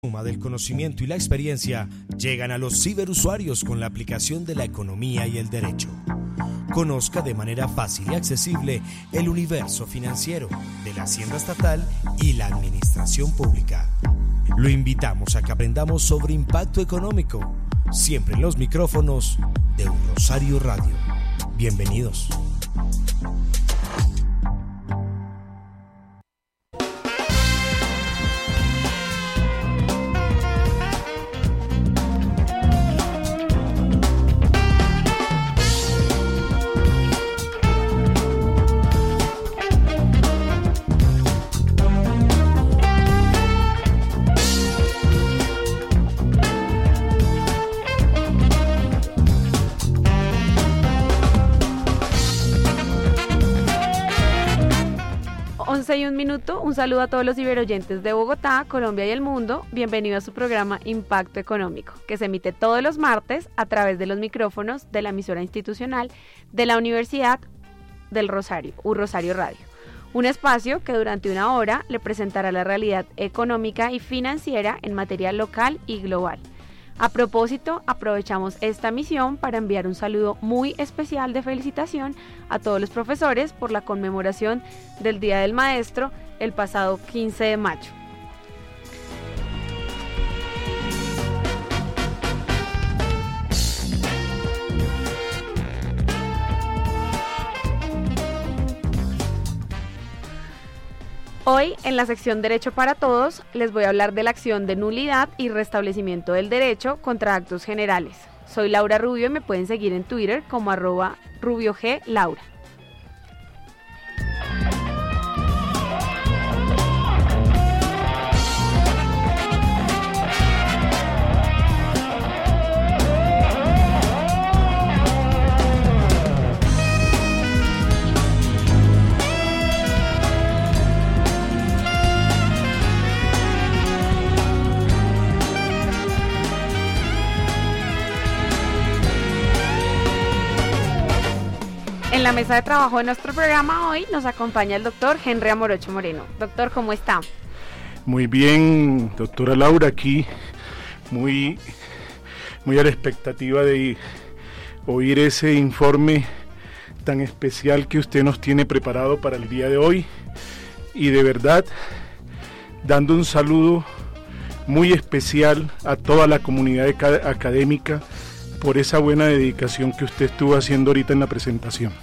Suma del conocimiento y la experiencia llegan a los ciberusuarios con la aplicación de la economía y el derecho. Conozca de manera fácil y accesible el universo financiero de la Hacienda Estatal y la Administración Pública. Lo invitamos a que aprendamos sobre impacto económico, siempre en los micrófonos de Un Rosario Radio. Bienvenidos. Un saludo a todos los ciberoyentes de Bogotá, Colombia y el mundo. Bienvenido a su programa Impacto Económico, que se emite todos los martes a través de los micrófonos de la emisora institucional de la Universidad del Rosario, Un Rosario Radio. Un espacio que durante una hora le presentará la realidad económica y financiera en materia local y global. A propósito, aprovechamos esta misión para enviar un saludo muy especial de felicitación a todos los profesores por la conmemoración del Día del Maestro el pasado 15 de mayo. Hoy, en la sección Derecho para Todos, les voy a hablar de la acción de nulidad y restablecimiento del derecho contra actos generales. Soy Laura Rubio y me pueden seguir en Twitter como @RubioGLaura. En la mesa de trabajo de nuestro programa hoy nos acompaña el doctor Henry Amorocho Moreno. Doctor, ¿cómo está? Muy bien, doctora Laura, aquí muy a la expectativa de oír ese informe tan especial que usted nos tiene preparado para el día de hoy, y de verdad dando un saludo muy especial a toda la comunidad académica por esa buena dedicación que usted estuvo haciendo ahorita en la presentación.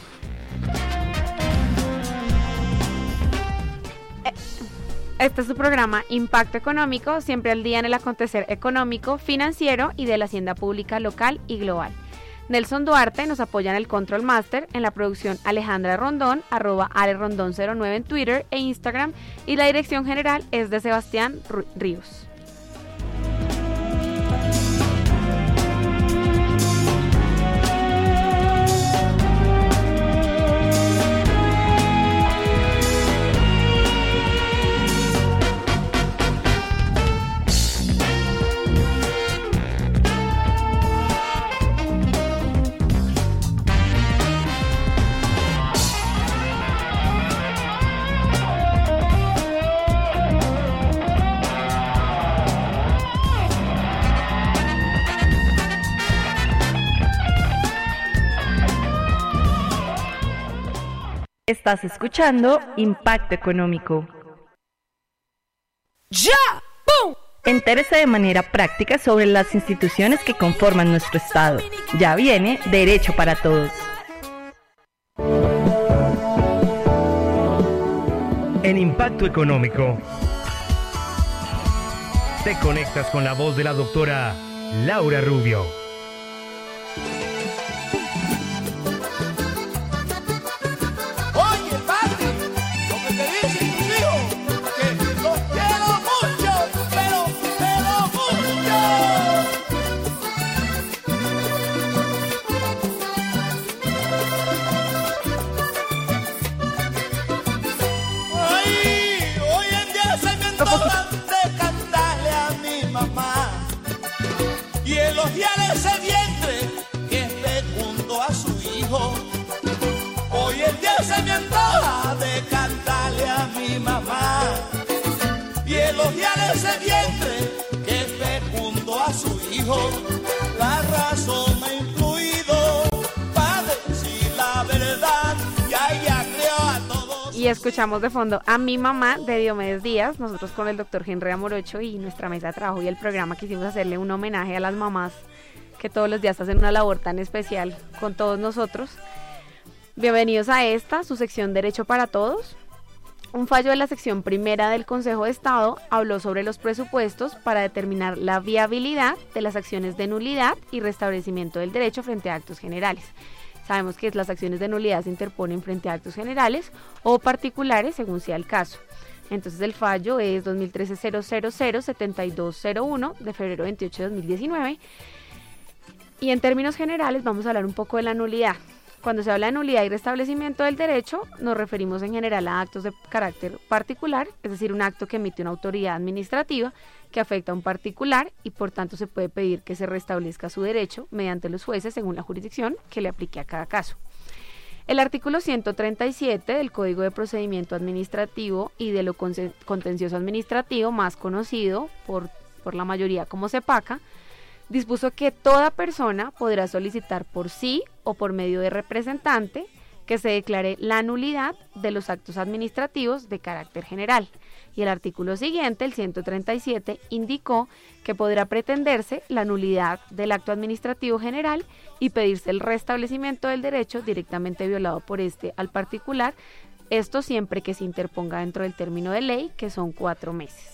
Este es su programa Impacto Económico, siempre al día en el acontecer económico, financiero y de la hacienda pública local y global. Nelson Duarte nos apoya en el Control Master, en la producción Alejandra Rondón, @AleRondón09 en Twitter e Instagram, y la dirección general es de Sebastián Ríos. Estás escuchando Impacto Económico. ¡Ya! ¡Pum! Entérese de manera práctica sobre las instituciones que conforman nuestro Estado. Ya viene Derecho para Todos. En Impacto Económico te conectas con la voz de la doctora Laura Rubio. Elogiar ese vientre que fecundo a su hijo. Hoy el día se me antoja de cantarle a mi mamá y elogiar ese vientre que hijo, la razón ha influido para decir la verdad, ya ella creó a todos. Y escuchamos de fondo a Mi Mamá de Diomedes Díaz, nosotros con el doctor Henry Amorocho y nuestra mesa de trabajo y el programa quisimos hacerle un homenaje a las mamás que todos los días hacen una labor tan especial con todos nosotros. Bienvenidos a esta, su sección Derecho para Todos. Un fallo de la sección primera del Consejo de Estado habló sobre los presupuestos para determinar la viabilidad de las acciones de nulidad y restablecimiento del derecho frente a actos generales. Sabemos que las acciones de nulidad se interponen frente a actos generales o particulares según sea el caso. Entonces el fallo es 2013-000-7201 de febrero 28 de 2019. Y en términos generales vamos a hablar un poco de la nulidad. Cuando se habla de nulidad y restablecimiento del derecho, nos referimos en general a actos de carácter particular, es decir, un acto que emite una autoridad administrativa que afecta a un particular y por tanto se puede pedir que se restablezca su derecho mediante los jueces según la jurisdicción que le aplique a cada caso. El artículo 137 del Código de Procedimiento Administrativo y de lo contencioso administrativo, más conocido por la mayoría como CEPACA, dispuso que toda persona podrá solicitar por sí o por medio de representante que se declare la nulidad de los actos administrativos de carácter general. Y el artículo siguiente, el 137, indicó que podrá pretenderse la nulidad del acto administrativo general y pedirse el restablecimiento del derecho directamente violado por este al particular, esto siempre que se interponga dentro del término de ley, que son 4 meses.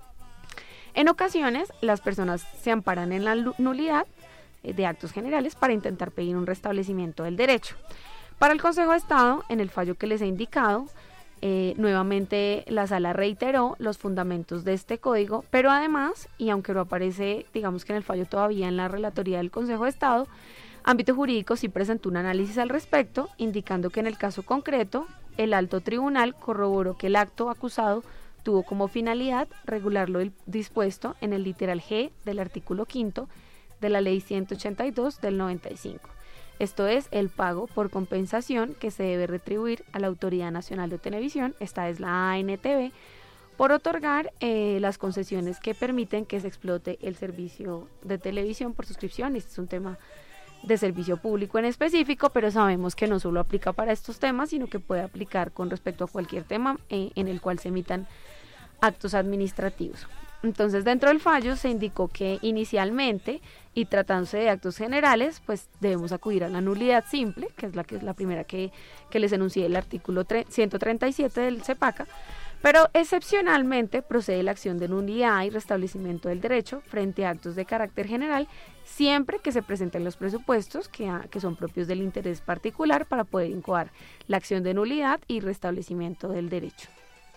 En ocasiones, las personas se amparan en la nulidad de actos generales para intentar pedir un restablecimiento del derecho. Para el Consejo de Estado, en el fallo que les he indicado, nuevamente la Sala reiteró los fundamentos de este código, pero además, y aunque no aparece, digamos que en el fallo todavía en la relatoría del Consejo de Estado, Ámbito Jurídico sí presentó un análisis al respecto, indicando que en el caso concreto, el alto tribunal corroboró que el acto acusado tuvo como finalidad regular lo dispuesto en el literal G del artículo 5 de la Ley 182 del 95. Esto es el pago por compensación que se debe retribuir a la Autoridad Nacional de Televisión, esta es la ANTV, por otorgar las concesiones que permiten que se explote el servicio de televisión por suscripción. Este es un tema de servicio público en específico, pero sabemos que no solo aplica para estos temas, sino que puede aplicar con respecto a cualquier tema en el cual se emitan actos administrativos. Entonces, dentro del fallo se indicó que inicialmente, y tratándose de actos generales, pues debemos acudir a la nulidad simple, que es la primera que les enuncié el artículo 137 del CEPACA, pero excepcionalmente procede la acción de nulidad y restablecimiento del derecho frente a actos de carácter general, siempre que se presenten los presupuestos que son propios del interés particular para poder incoar la acción de nulidad y restablecimiento del derecho.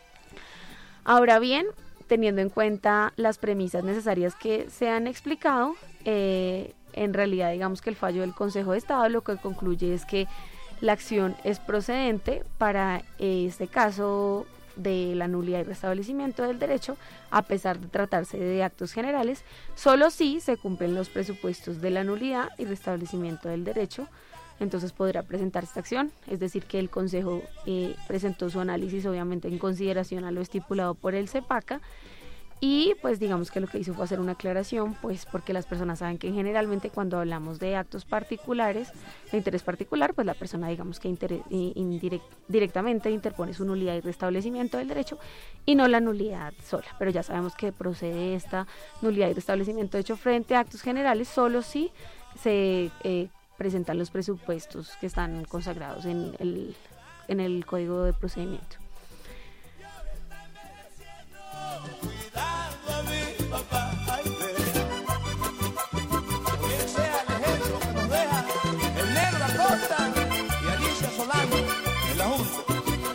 Ahora bien, teniendo en cuenta las premisas necesarias que se han explicado, en realidad digamos que el fallo del Consejo de Estado lo que concluye es que la acción es procedente para este caso de la nulidad y restablecimiento del derecho, a pesar de tratarse de actos generales, solo si se cumplen los presupuestos de la nulidad y restablecimiento del derecho, entonces podrá presentar esta acción, es decir que el Consejo presentó su análisis obviamente en consideración a lo estipulado por el CEPACA y pues digamos que lo que hizo fue hacer una aclaración, pues porque las personas saben que generalmente cuando hablamos de actos particulares, de interés particular, pues la persona digamos que directamente interpone su nulidad y restablecimiento del derecho y no la nulidad sola, pero ya sabemos que procede esta nulidad y restablecimiento de hecho frente a actos generales solo si se presentan los presupuestos que están consagrados en el Código de Procedimiento. Cuidado a mi papá, ay, que sea el ejemplo que nos deja el negro Acosta y Alicia Solano en la Junta.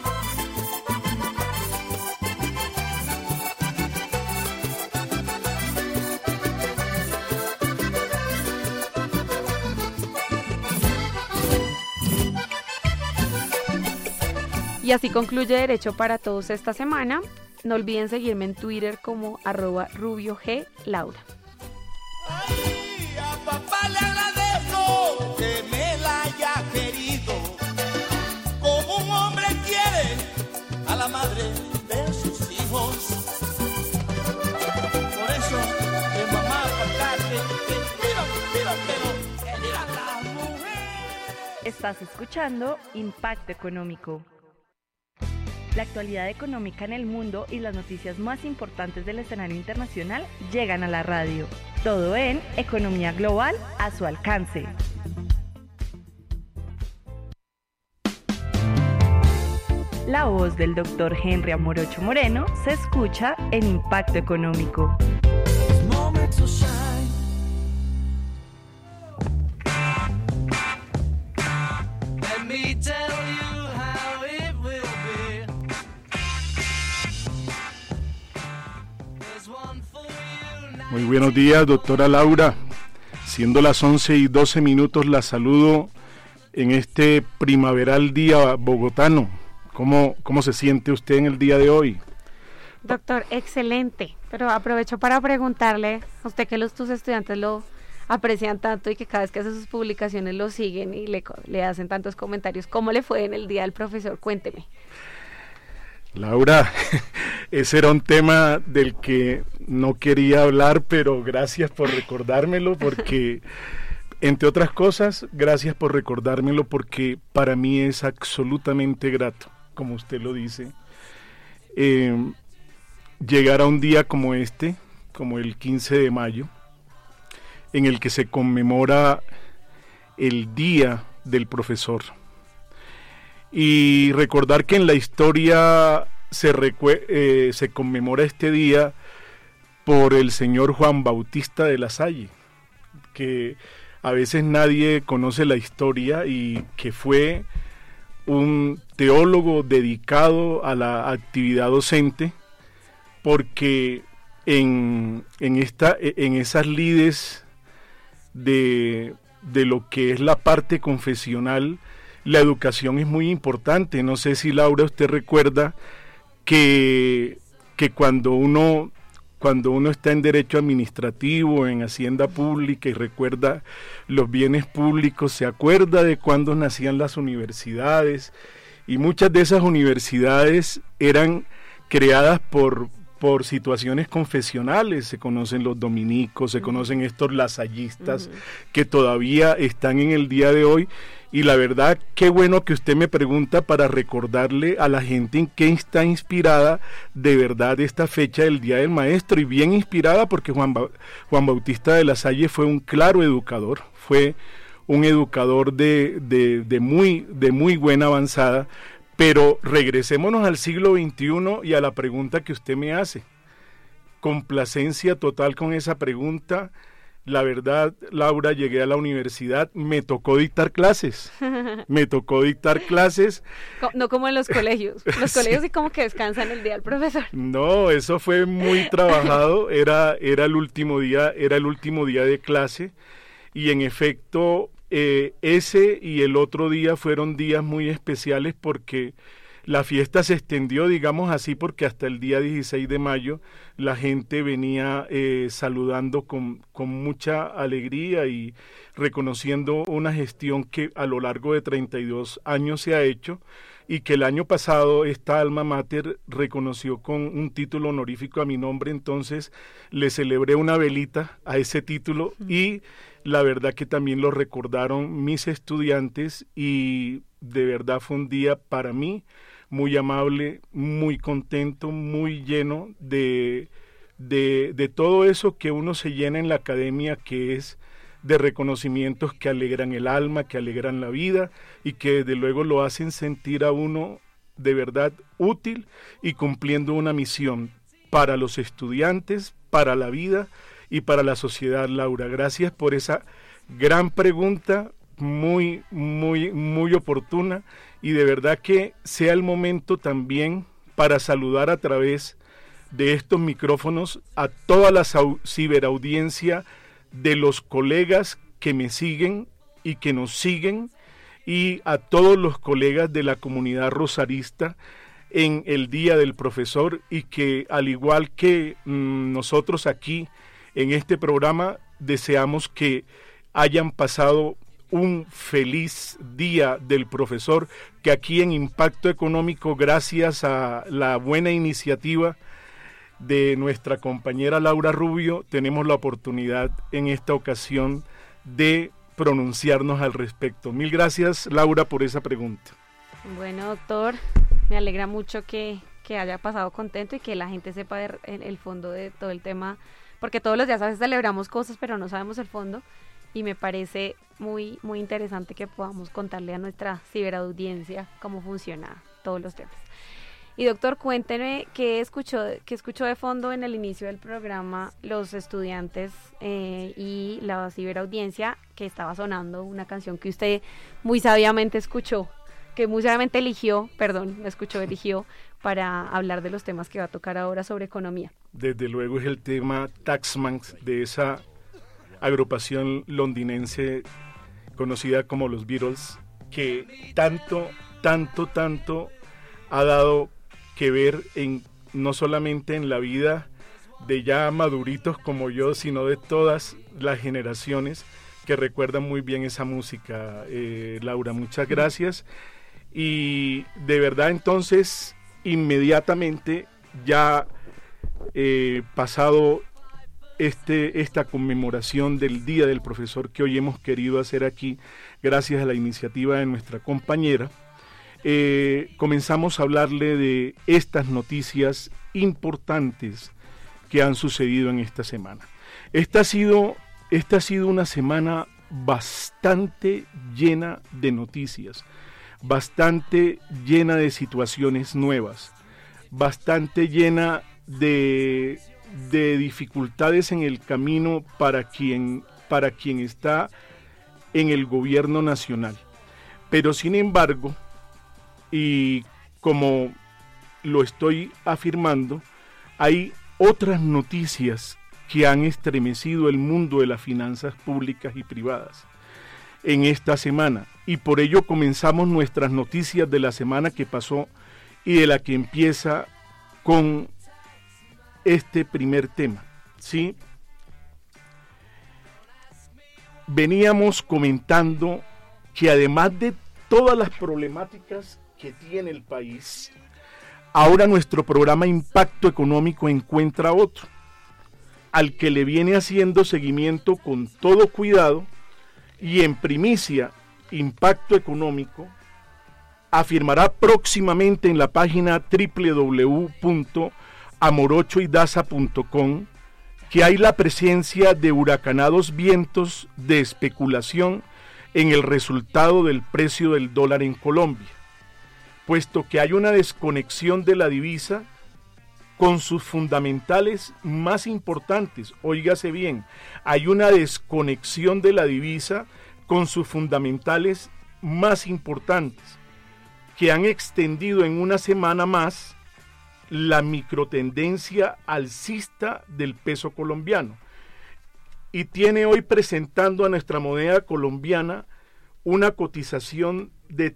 Y así concluye Derecho para Todos esta semana. No olviden seguirme en Twitter como @RubioGLaura. Ay, a papá le agradezco que me la haya querido, como un hombre quiere a la madre de sus hijos. Por eso, que mamá, papá, que Estás escuchando Impacto Económico. La actualidad económica en el mundo y las noticias más importantes del escenario internacional llegan a la radio. Todo en Economía Global a su alcance. La voz del Dr. Henry Amorocho Moreno se escucha en Impacto Económico. Muy buenos días, doctora Laura. Siendo las 11:12, la saludo en este primaveral día bogotano. ¿Cómo se siente usted en el día de hoy? Doctor, excelente, pero aprovecho para preguntarle a usted que tus estudiantes lo aprecian tanto y que cada vez que hace sus publicaciones lo siguen y le hacen tantos comentarios. ¿Cómo le fue en el día del profesor? Cuénteme. Laura, ese era un tema del que no quería hablar, pero gracias por recordármelo, porque, entre otras cosas, gracias por recordármelo, porque para mí es absolutamente grato, como usted lo dice, llegar a un día como este, como el 15 de mayo, en el que se conmemora el Día del Profesor. Y recordar que en la historia se conmemora este día por el señor Juan Bautista de la Salle, que a veces nadie conoce la historia y que fue un teólogo dedicado a la actividad docente, porque en esas lides de lo que es la parte confesional, la educación es muy importante. No sé si, Laura, usted recuerda que cuando uno está en derecho administrativo, en hacienda pública y recuerda los bienes públicos, se acuerda de cuando nacían las universidades, y muchas de esas universidades eran creadas por situaciones confesionales. Se conocen los dominicos, se conocen estos lasallistas que todavía están en el día de hoy. Y la verdad, qué bueno que usted me pregunta para recordarle a la gente en qué está inspirada de verdad esta fecha del Día del Maestro, y bien inspirada porque Juan Bautista de la Salle fue un claro educador, fue un educador de muy buena avanzada. Pero regresémonos al siglo XXI y a la pregunta que usted me hace. Complacencia total con esa pregunta. La verdad, Laura, llegué a la universidad, me tocó dictar clases. No como en los colegios. Los colegios sí como que descansan el día del profesor. No, eso fue muy trabajado. Era el último día de clase, y en efecto ese y el otro día fueron días muy especiales porque la fiesta se extendió, digamos así, porque hasta el día 16 de mayo la gente venía saludando con mucha alegría y reconociendo una gestión que a lo largo de 32 años se ha hecho, y que el año pasado esta alma mater reconoció con un título honorífico a mi nombre. Entonces le celebré una velita a ese título, y la verdad que también lo recordaron mis estudiantes, y de verdad fue un día para mí muy amable, muy contento, muy lleno de todo eso que uno se llena en la academia, que es de reconocimientos que alegran el alma, que alegran la vida, y que desde luego lo hacen sentir a uno de verdad útil y cumpliendo una misión para los estudiantes, para la vida y para la sociedad. Laura, gracias por esa gran pregunta, muy oportuna, y de verdad que sea el momento también para saludar a través de estos micrófonos a toda la ciberaudiencia de los colegas que me siguen y que nos siguen, y a todos los colegas de la comunidad rosarista en el Día del Profesor, y que al igual que nosotros aquí en este programa deseamos que hayan pasado un feliz Día del Profesor, que aquí en Impacto Económico, gracias a la buena iniciativa de nuestra compañera Laura Rubio, tenemos la oportunidad en esta ocasión de pronunciarnos al respecto. Mil gracias, Laura, por esa pregunta. Bueno, doctor, me alegra mucho que haya pasado contento y que la gente sepa el fondo de todo el tema, porque todos los días a veces celebramos cosas, pero no sabemos el fondo, y me parece muy, muy interesante que podamos contarle a nuestra ciberaudiencia cómo funciona todos los temas. Y doctor, cuénteme qué escuchó de fondo en el inicio del programa los estudiantes y la ciberaudiencia, que estaba sonando una canción que usted muy sabiamente escuchó, que muy sabiamente eligió para hablar de los temas que va a tocar ahora sobre economía. Desde luego es el tema Taxman, de esa agrupación londinense conocida como los Beatles, que tanto ha dado que ver no solamente en la vida de ya maduritos como yo, sino de todas las generaciones que recuerdan muy bien esa música. Laura, muchas gracias. Y de verdad, entonces, inmediatamente, ya pasado esta conmemoración del Día del Profesor que hoy hemos querido hacer aquí, gracias a la iniciativa de nuestra compañera, comenzamos a hablarle de estas noticias importantes que han sucedido en esta semana. Esta ha sido una semana bastante llena de noticias, bastante llena de situaciones nuevas, bastante llena de dificultades en el camino para quien está en el gobierno nacional. Pero sin embargo, y como lo estoy afirmando, hay otras noticias que han estremecido el mundo de las finanzas públicas y privadas en esta semana, y por ello comenzamos nuestras noticias de la semana que pasó y de la que empieza con este primer tema, ¿sí? Veníamos comentando que además de todas las problemáticas que tiene el país, ahora nuestro programa Impacto Económico encuentra otro, al que le viene haciendo seguimiento con todo cuidado, y en primicia, Impacto Económico afirmará próximamente en la página www.amorochoidaza.com que hay la presencia de huracanados vientos de especulación en el resultado del precio del dólar en Colombia, puesto que hay una desconexión de la divisa con sus fundamentales más importantes. Óigase bien, hay una desconexión de la divisa con sus fundamentales más importantes, que han extendido en una semana más la microtendencia alcista del peso colombiano, y tiene hoy presentando a nuestra moneda colombiana una cotización de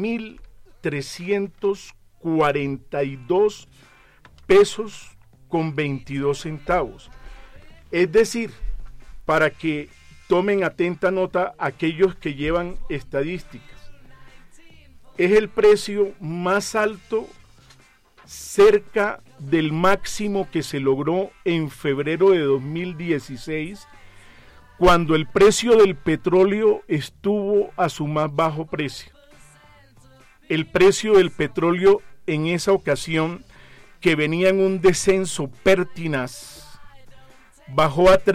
3.342 pesos con 22 centavos. Es decir, para que tomen atenta nota aquellos que llevan estadísticas, es el precio más alto cerca del máximo que se logró en febrero de 2016, cuando el precio del petróleo estuvo a su más bajo precio. El precio del petróleo en esa ocasión, que venía en un descenso pertinaz, bajó a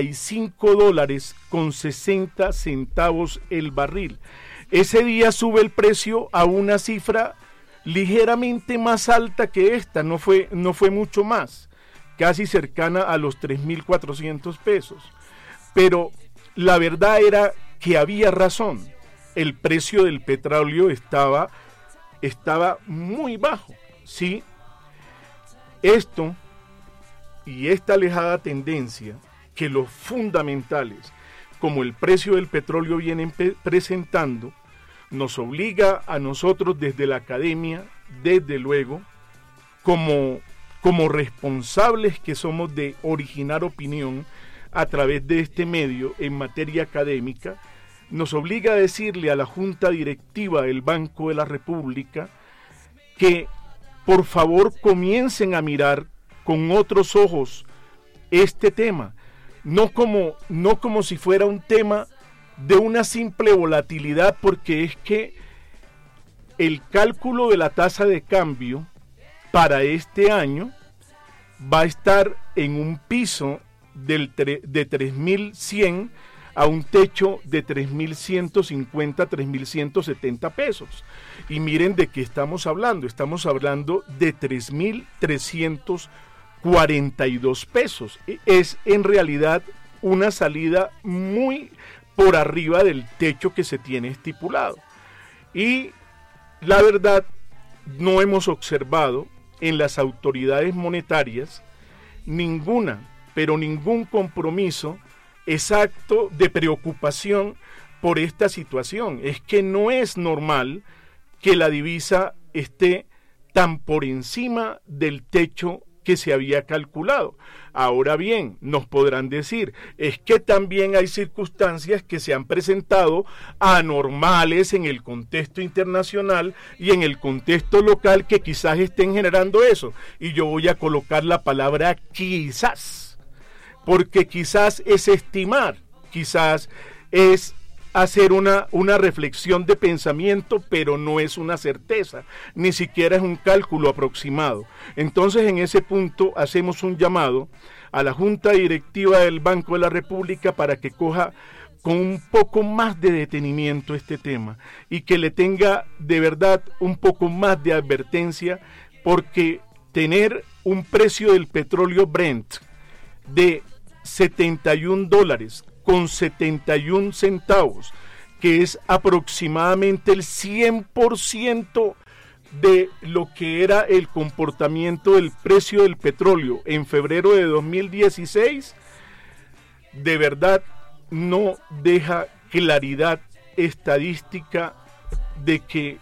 $35.60 el barril. Ese día sube el precio a una cifra ligeramente más alta que esta, no fue mucho más, casi cercana a los 3.400 pesos. Pero la verdad era que había razón, el precio del petróleo estaba muy bajo, ¿sí? Esto y esta alejada tendencia que los fundamentales, como el precio del petróleo, vienen presentando, nos obliga a nosotros desde la academia, desde luego, como responsables que somos de originar opinión a través de este medio en materia académica, nos obliga a decirle a la Junta Directiva del Banco de la República que por favor comiencen a mirar con otros ojos este tema, no como si fuera un tema de una simple volatilidad, porque es que el cálculo de la tasa de cambio para este año va a estar en un piso de 3.100 a un techo de 3.150, 3.170 pesos. Y miren de qué estamos hablando de 3.342 pesos. Es en realidad una salida muy por arriba del techo que se tiene estipulado. Y la verdad, no hemos observado en las autoridades monetarias ningún compromiso exacto de preocupación por esta situación. Es que no es normal que la divisa esté tan por encima del techo que se había calculado. Ahora bien, nos podrán decir, es que también hay circunstancias que se han presentado anormales en el contexto internacional y en el contexto local que quizás estén generando eso. Y yo voy a colocar la palabra quizás, porque quizás es estimar, quizás es hacer una reflexión de pensamiento, pero no es una certeza, ni siquiera es un cálculo aproximado. Entonces, en ese punto hacemos un llamado a la Junta Directiva del Banco de la República para que coja con un poco más de detenimiento este tema y que le tenga de verdad un poco más de advertencia, porque tener un precio del petróleo Brent de $71 con 71 centavos, que es aproximadamente el 100% de lo que era el comportamiento del precio del petróleo en febrero de 2016, de verdad no deja claridad estadística de que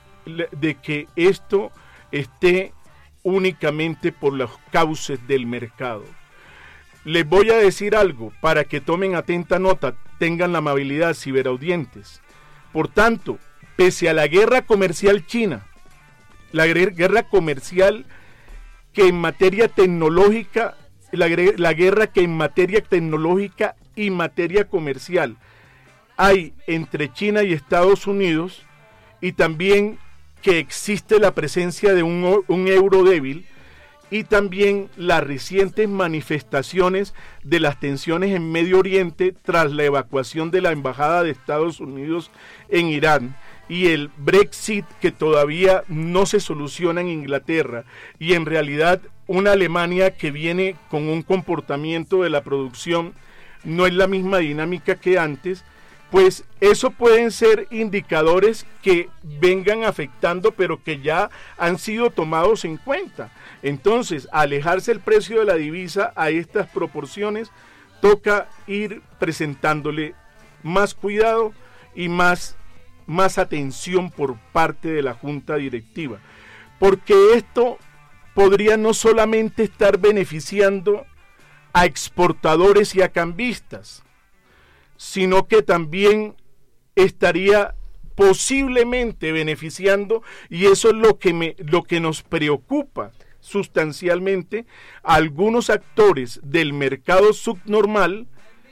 esto esté únicamente por los cauces del mercado. Les voy a decir algo para que tomen atenta nota, tengan la amabilidad, ciberaudientes. Por tanto, pese a la guerra comercial china, la guerra comercial que en materia tecnológica, la guerra que en materia tecnológica y materia comercial hay entre China y Estados Unidos, y también que existe la presencia de un euro débil, y también las recientes manifestaciones de las tensiones en Medio Oriente tras la evacuación de la embajada de Estados Unidos en Irán, y el Brexit que todavía no se soluciona en Inglaterra, y en realidad una Alemania que viene con un comportamiento de la producción no es la misma dinámica que antes, pues eso pueden ser indicadores que vengan afectando, pero que ya han sido tomados en cuenta. Entonces, alejarse el precio de la divisa a estas proporciones, toca ir presentándole más cuidado y más atención por parte de la Junta Directiva, porque esto podría no solamente estar beneficiando a exportadores y a cambistas, sino que también estaría posiblemente beneficiando, y eso es lo que nos preocupa sustancialmente, a algunos actores del mercado subnormal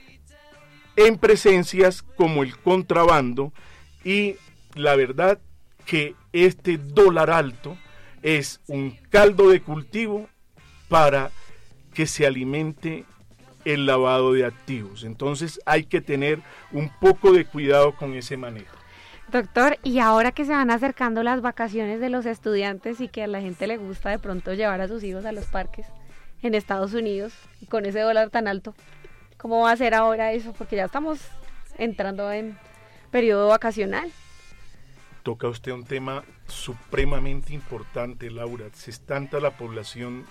en presencias como el contrabando, y la verdad que este dólar alto es un caldo de cultivo para que se alimente el lavado de activos. Entonces hay que tener un poco de cuidado con ese manejo. Doctor, y ahora que se van acercando las vacaciones de los estudiantes y que a la gente le gusta de pronto llevar a sus hijos a los parques en Estados Unidos, y con ese dólar tan alto, ¿cómo va a ser ahora eso? Porque ya estamos entrando en periodo vacacional. Toca usted un tema supremamente importante, Laura. Es tanta la población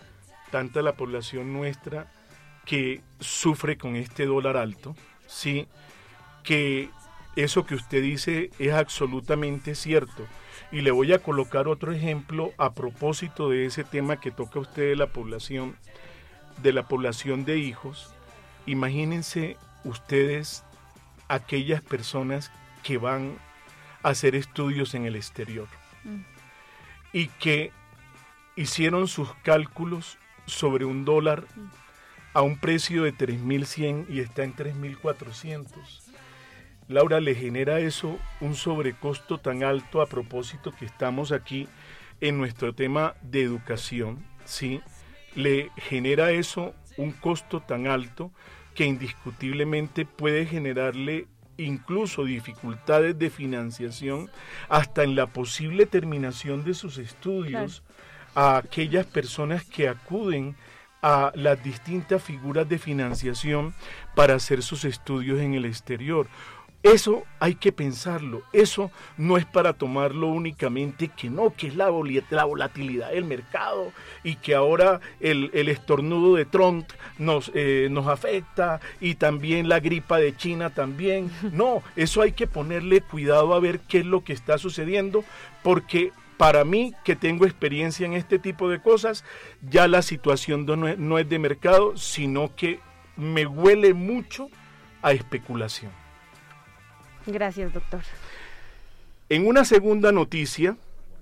nuestra que sufre con este dólar alto, sí, que eso que usted dice es absolutamente cierto. Y le voy a colocar otro ejemplo a propósito de ese tema que toca usted de la población de hijos. Imagínense ustedes aquellas personas que van a hacer estudios en el exterior y que hicieron sus cálculos sobre un dólar a un precio de 3.100 y está en 3.400. Laura, le genera eso un sobrecosto tan alto, a propósito que estamos aquí en nuestro tema de educación, ¿sí? Le genera eso un costo tan alto que indiscutiblemente puede generarle incluso dificultades de financiación hasta en la posible terminación de sus estudios, claro, a aquellas personas que acuden a las distintas figuras de financiación para hacer sus estudios en el exterior. Eso hay que pensarlo, eso no es para tomarlo únicamente que no, que es la volatilidad del mercado y que ahora el estornudo de Trump nos afecta y también la gripa de China también. No, eso hay que ponerle cuidado a ver qué es lo que está sucediendo, porque para mí, que tengo experiencia en este tipo de cosas, ya la situación no es de mercado, sino que me huele mucho a especulación. Gracias, doctor. En una segunda noticia,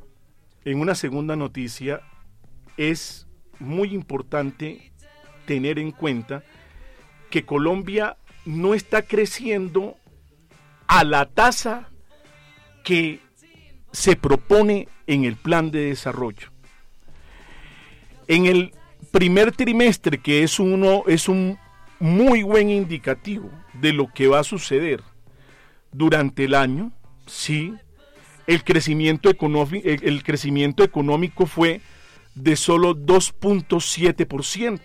es muy importante tener en cuenta que Colombia no está creciendo a la tasa que se propone en el plan de desarrollo. En el primer trimestre, que es un muy buen indicativo de lo que va a suceder durante el año, sí, el crecimiento económico fue de solo 2.7%.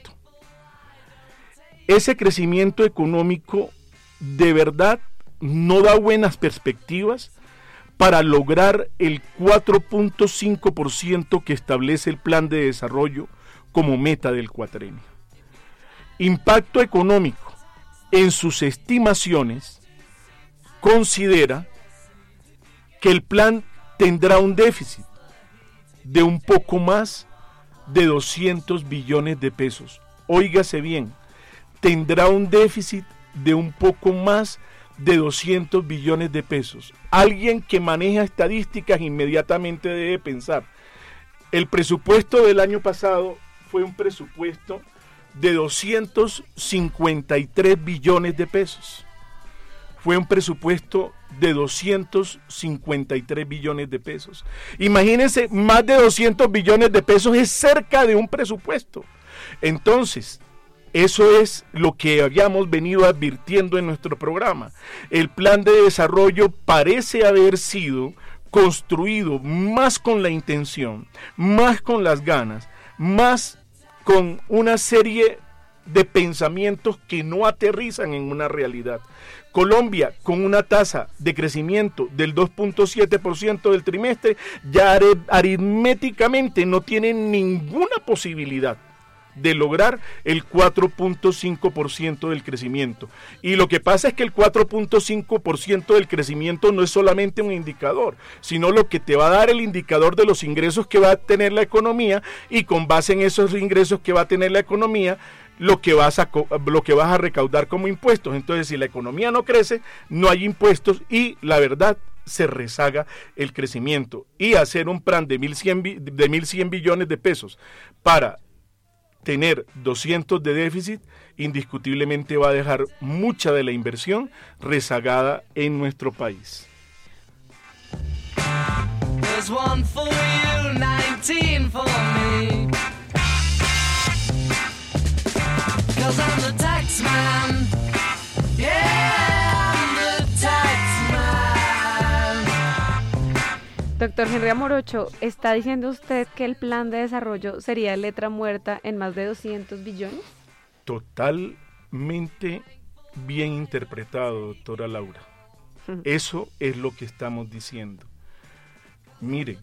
Ese crecimiento económico de verdad no da buenas perspectivas para lograr el 4.5% que establece el plan de desarrollo como meta del cuatrenio. Impacto económico, en sus estimaciones, considera que el plan tendrá un déficit de un poco más de 200 billones de pesos. Óigase bien, tendrá un déficit de un poco más de 200 billones de pesos. Alguien que maneja estadísticas inmediatamente debe pensar, el presupuesto del año pasado fue un presupuesto de 253 billones de pesos. Fue un presupuesto de 253 billones de pesos. Imagínense, más de 200 billones de pesos es cerca de un presupuesto. Entonces, eso es lo que habíamos venido advirtiendo en nuestro programa. El plan de desarrollo parece haber sido construido más con la intención, más con las ganas, más con una serie de pensamientos que no aterrizan en una realidad. Colombia, con una tasa de crecimiento del 2.7% del trimestre, ya aritméticamente no tiene ninguna posibilidad de lograr el 4.5% del crecimiento. Y lo que pasa es que el 4.5% del crecimiento no es solamente un indicador, sino lo que te va a dar el indicador de los ingresos que va a tener la economía, y con base en esos ingresos que va a tener la economía, lo que vas a recaudar como impuestos. Entonces, si la economía no crece, no hay impuestos y la verdad se rezaga el crecimiento. Y hacer un plan de 1.100 billones de pesos para tener 200 de déficit, indiscutiblemente va a dejar mucha de la inversión rezagada en nuestro país. There's one for you, 19 for me. 'Cause I'm the tax man. Yeah, I'm the tax man. Doctor Henry Amorocho, ¿está diciendo usted que el plan de desarrollo sería letra muerta en más de 200 billones? Totalmente bien interpretado, doctora Laura. Eso es lo que estamos diciendo. Mire,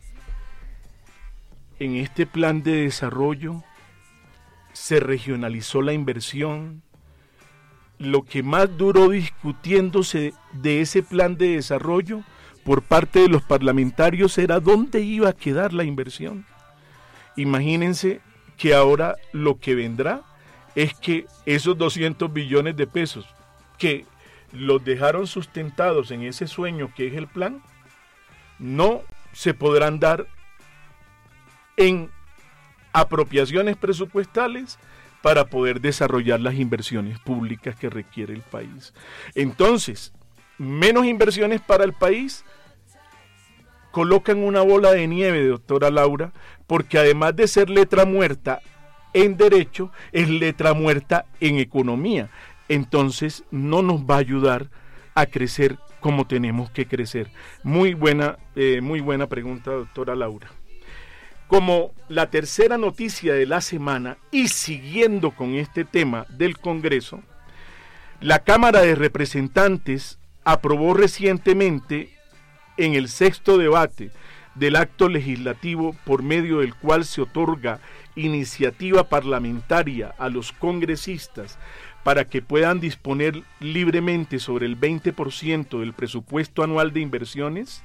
en este plan de desarrollo se regionalizó la inversión. Lo que más duró discutiéndose de ese plan de desarrollo por parte de los parlamentarios era dónde iba a quedar la inversión. Imagínense que ahora lo que vendrá es que esos 200 billones de pesos que los dejaron sustentados en ese sueño que es el plan, no se podrán dar en apropiaciones presupuestales para poder desarrollar las inversiones públicas que requiere el país. Entonces, menos inversiones para el país, colocan una bola de nieve, doctora Laura, porque además de ser letra muerta en derecho, es letra muerta en economía. Entonces no nos va a ayudar a crecer como tenemos que crecer. Muy buena pregunta, doctora Laura. Como la tercera noticia de la semana, y siguiendo con este tema del Congreso, la Cámara de Representantes aprobó recientemente, en el 6º debate del acto legislativo por medio del cual se otorga iniciativa parlamentaria a los congresistas para que puedan disponer libremente sobre el 20% del presupuesto anual de inversiones.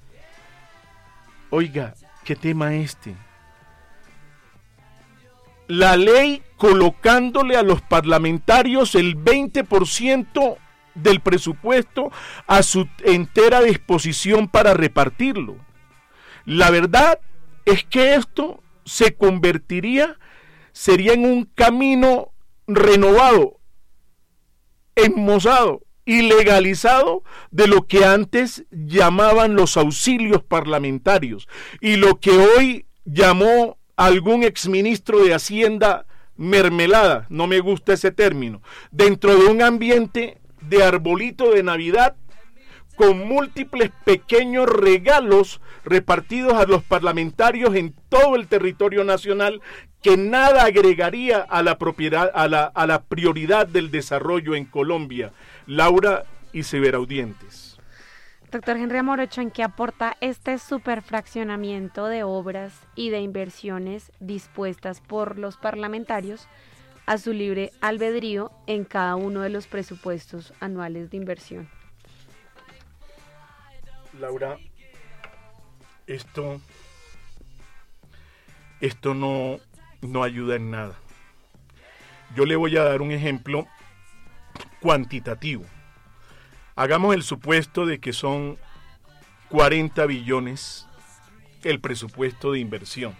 Oiga, ¿qué tema este? La ley colocándole a los parlamentarios el 20% del presupuesto a su entera disposición para repartirlo. La verdad es que esto sería en un camino renovado, enmozado y legalizado de lo que antes llamaban los auxilios parlamentarios y lo que hoy llamó algún exministro de Hacienda mermelada, no me gusta ese término, dentro de un ambiente de arbolito de Navidad con múltiples pequeños regalos repartidos a los parlamentarios en todo el territorio nacional, que nada agregaría a la prioridad del desarrollo en Colombia. Laura y ciberaudientes. Doctor Henry Amorocho, ¿en qué aporta este superfraccionamiento de obras y de inversiones dispuestas por los parlamentarios a su libre albedrío en cada uno de los presupuestos anuales de inversión? Laura, esto no ayuda en nada. Yo le voy a dar un ejemplo cuantitativo. Hagamos el supuesto de que son 40 billones el presupuesto de inversión.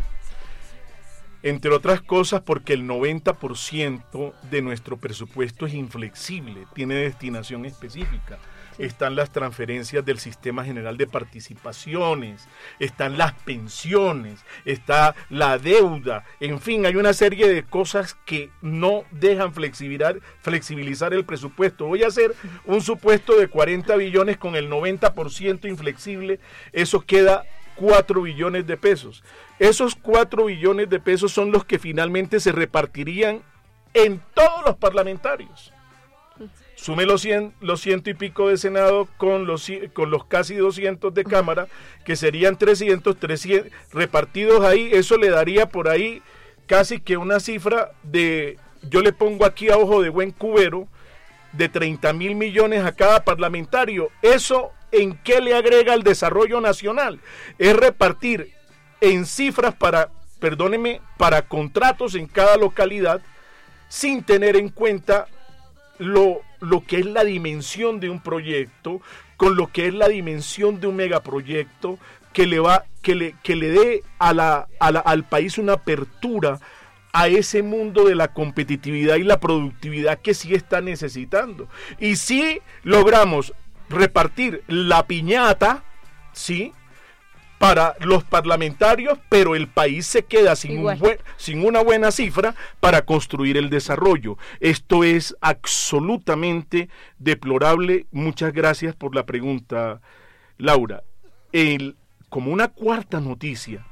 Entre otras cosas porque el 90% de nuestro presupuesto es inflexible, tiene destinación específica. Sí. Están las transferencias del Sistema General de Participaciones, están las pensiones, está la deuda, en fin, hay una serie de cosas que no dejan flexibilizar el presupuesto. Voy a hacer un supuesto de 40 billones con el 90% inflexible, eso queda 4 billones de pesos. Esos 4 billones de pesos son los que finalmente se repartirían en todos los parlamentarios. Sume los 100 y pico de Senado con los casi 200 de Cámara, que serían 300 repartidos ahí. Eso le daría por ahí casi que una cifra de, yo le pongo aquí a ojo de buen cubero, de 30.000 millones a cada parlamentario. Eso, ¿en qué le agrega al desarrollo nacional? Es repartir en cifras para contratos en cada localidad, sin tener en cuenta lo que es la dimensión de un proyecto, con lo que es la dimensión de un megaproyecto que le dé al país una apertura a ese mundo de la competitividad y la productividad que sí está necesitando. Y sí logramos repartir la piñata, sí, para los parlamentarios, pero el país se queda sin una buena cifra para construir el desarrollo. Esto es absolutamente deplorable. Muchas gracias por la pregunta, Laura. Como una cuarta noticia,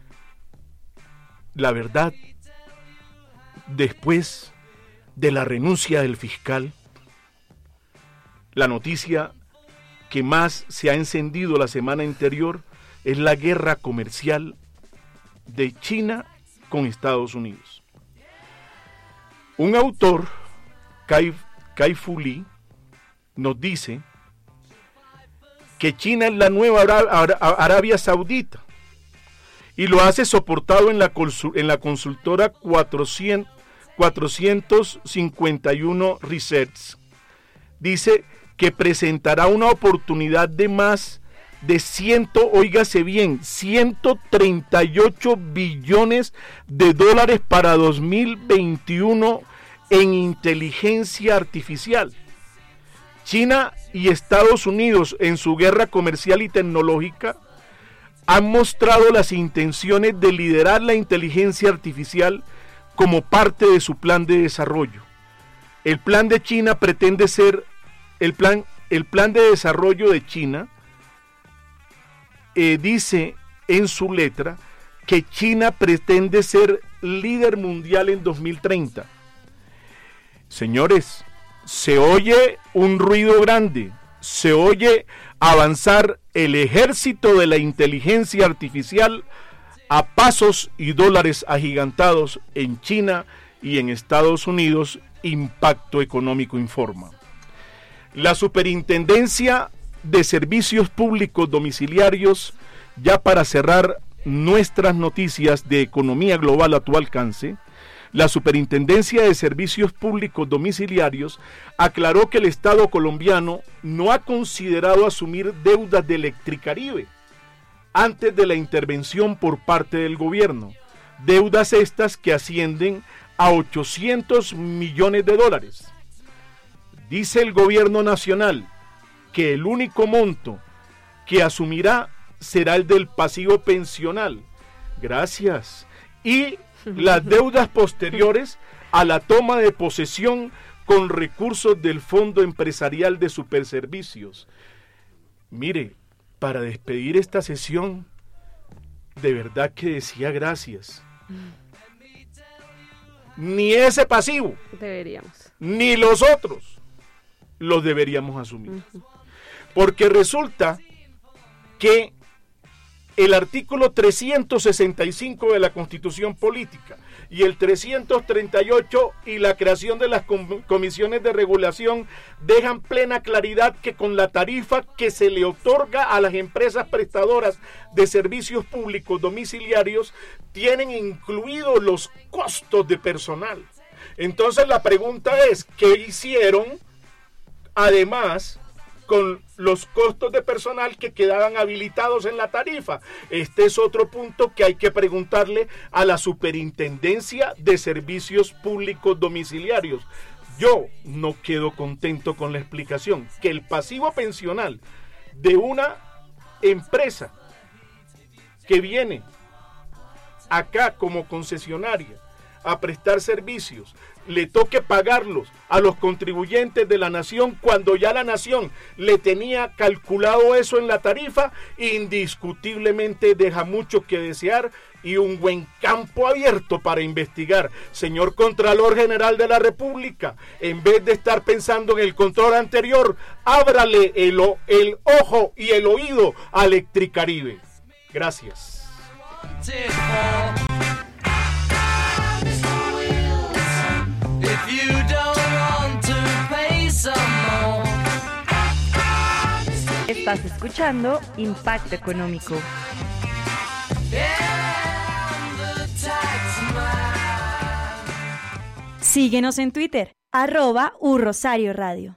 la verdad, después de la renuncia del fiscal, la noticia que más se ha encendido la semana anterior es la guerra comercial de China con Estados Unidos. Un autor, Kai-Fu Lee, nos dice que China es la nueva Arabia Saudita y lo hace soportado en la consultora 451 Research. Dice que presentará una oportunidad de más de 138 billones de dólares para 2021 en inteligencia artificial. China y Estados Unidos en su guerra comercial y tecnológica han mostrado las intenciones de liderar la inteligencia artificial como parte de su plan de desarrollo. El plan de China pretende ser el plan de desarrollo de China dice en su letra que China pretende ser líder mundial en 2030. Señores, se oye un ruido grande, se oye avanzar el ejército de la inteligencia artificial a pasos y dólares agigantados en China y en Estados Unidos, Impacto Económico informa. La Superintendencia de Servicios Públicos Domiciliarios, ya para cerrar nuestras noticias de economía global a tu alcance, la Superintendencia de Servicios Públicos Domiciliarios aclaró que el Estado colombiano no ha considerado asumir deudas de Electricaribe antes de la intervención por parte del gobierno, deudas estas que ascienden a 800 millones de dólares. Dice el gobierno nacional que el único monto que asumirá será el del pasivo pensional. Gracias. Y las deudas posteriores a la toma de posesión con recursos del Fondo Empresarial de Superservicios. Mire, para despedir esta sesión, de verdad que decía gracias. Ni ese pasivo, ni los otros, los deberíamos asumir. Porque resulta que el artículo 365 de la Constitución Política y el 338 y la creación de las comisiones de regulación dejan plena claridad que con la tarifa que se le otorga a las empresas prestadoras de servicios públicos domiciliarios tienen incluidos los costos de personal. Entonces la pregunta es, ¿qué hicieron además con los costos de personal que quedaban habilitados en la tarifa? Este es otro punto que hay que preguntarle a la Superintendencia de Servicios Públicos Domiciliarios. Yo no quedo contento con la explicación que el pasivo pensional de una empresa que viene acá como concesionaria a prestar servicios le toque pagarlos a los contribuyentes de la nación cuando ya la nación le tenía calculado eso en la tarifa, indiscutiblemente deja mucho que desear y un buen campo abierto para investigar. Señor Contralor General de la República, en vez de estar pensando en el control anterior, ábrale el ojo y el oído a Electricaribe. Gracias. Estás escuchando Impacto Económico. Síguenos en Twitter, @uRosario Radio.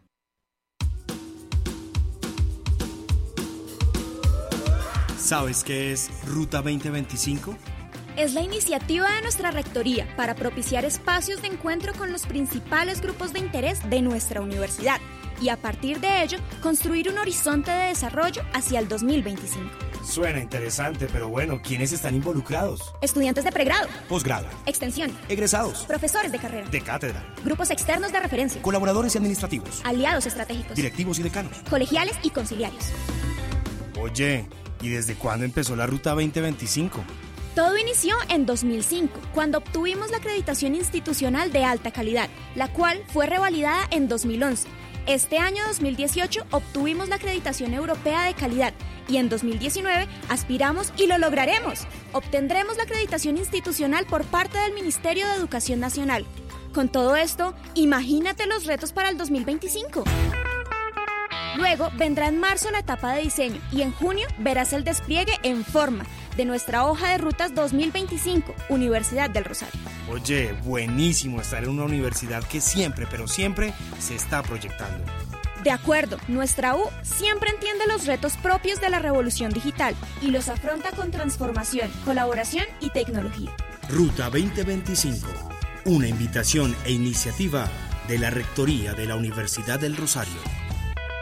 ¿Sabes qué es Ruta 2025? Es la iniciativa de nuestra rectoría para propiciar espacios de encuentro con los principales grupos de interés de nuestra universidad y a partir de ello construir un horizonte de desarrollo hacia el 2025. Suena interesante, pero bueno, ¿quiénes están involucrados? Estudiantes de pregrado, posgrado, extensión, egresados, profesores de carrera, de cátedra, grupos externos de referencia, colaboradores y administrativos, aliados estratégicos, directivos y decanos, colegiales y conciliarios. Oye, ¿y desde cuándo empezó la Ruta 2025? Todo inició en 2005, cuando obtuvimos la acreditación institucional de alta calidad, la cual fue revalidada en 2011. Este año 2018 obtuvimos la acreditación europea de calidad y en 2019 aspiramos y lo lograremos. Obtendremos la acreditación institucional por parte del Ministerio de Educación Nacional. Con todo esto, imagínate los retos para el 2025. Luego vendrá en marzo la etapa de diseño y en junio verás el despliegue en forma de nuestra hoja de rutas 2025, Universidad del Rosario. Oye, buenísimo estar en una universidad que siempre, pero siempre se está proyectando. De acuerdo, nuestra U siempre entiende los retos propios de la revolución digital y los afronta con transformación, colaboración y tecnología. Ruta 2025, una invitación e iniciativa de la Rectoría de la Universidad del Rosario.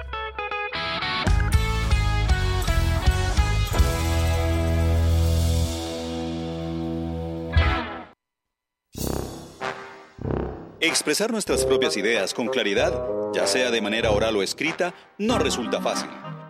Expresar nuestras propias ideas con claridad, ya sea de manera oral o escrita, no resulta fácil.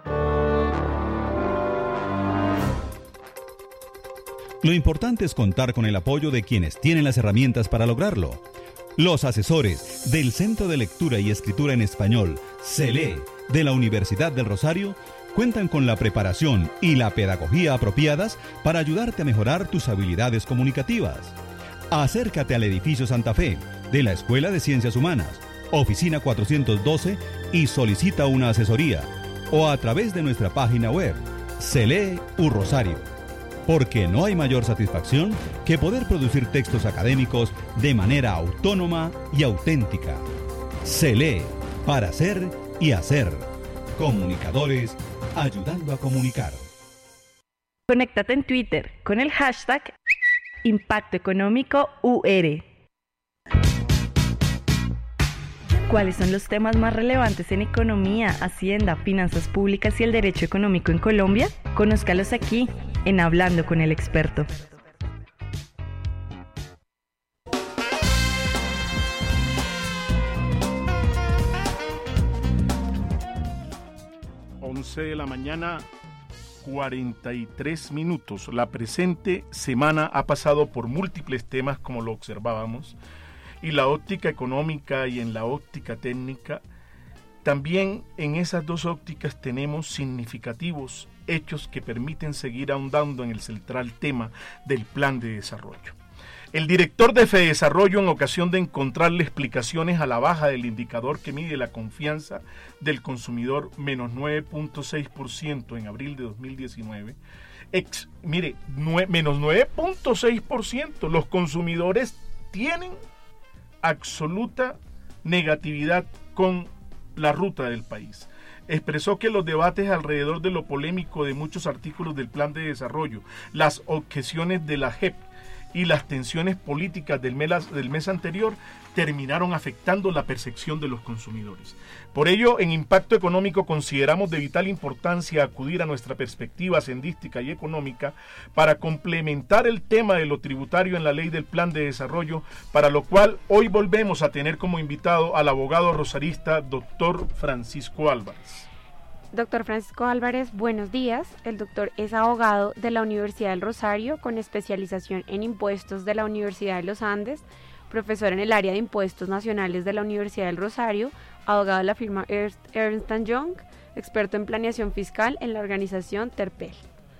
Lo importante es contar con el apoyo de quienes tienen las herramientas para lograrlo. Los asesores del Centro de Lectura y Escritura en Español, CELE, de la Universidad del Rosario, cuentan con la preparación y la pedagogía apropiadas para ayudarte a mejorar tus habilidades comunicativas. Acércate al edificio Santa Fe de la Escuela de Ciencias Humanas, oficina 412, y solicita una asesoría, o a través de nuestra página web, CELE Rosario. Porque no hay mayor satisfacción que poder producir textos académicos de manera autónoma y auténtica. CELE, para hacer y hacer. Comunicadores ayudando a comunicar. Conéctate en Twitter con el hashtag Impacto Económico UR. ¿Cuáles son los temas más relevantes en economía, hacienda, finanzas públicas y el derecho económico en Colombia? Conózcalos aquí, en Hablando con el Experto. De la mañana, 43 minutos. La presente semana ha pasado por múltiples temas, como lo observábamos, y la óptica económica y en la óptica técnica. También en esas dos ópticas tenemos significativos hechos que permiten seguir ahondando en el central tema del plan de desarrollo. El director de FEDesarrollo, en ocasión de encontrarle explicaciones a la baja del indicador que mide la confianza del consumidor, menos 9.6% en abril de 2019, menos 9.6%, los consumidores tienen absoluta negatividad con la ruta del país. Expresó que los debates alrededor de lo polémico de muchos artículos del plan de desarrollo, las objeciones de la JEP y las tensiones políticas del mes anterior terminaron afectando la percepción de los consumidores. Por ello, en Impacto Económico consideramos de vital importancia acudir a nuestra perspectiva hacendística y económica para complementar el tema de lo tributario en la ley del plan de desarrollo, para lo cual hoy volvemos a tener como invitado al abogado rosarista doctor Francisco Álvarez. Doctor Francisco Álvarez, buenos días. El doctor es abogado de la Universidad del Rosario con especialización en impuestos de la Universidad de los Andes, profesor en el área de impuestos nacionales de la Universidad del Rosario, abogado de la firma Ernst & Young, experto en planeación fiscal en la organización Terpel.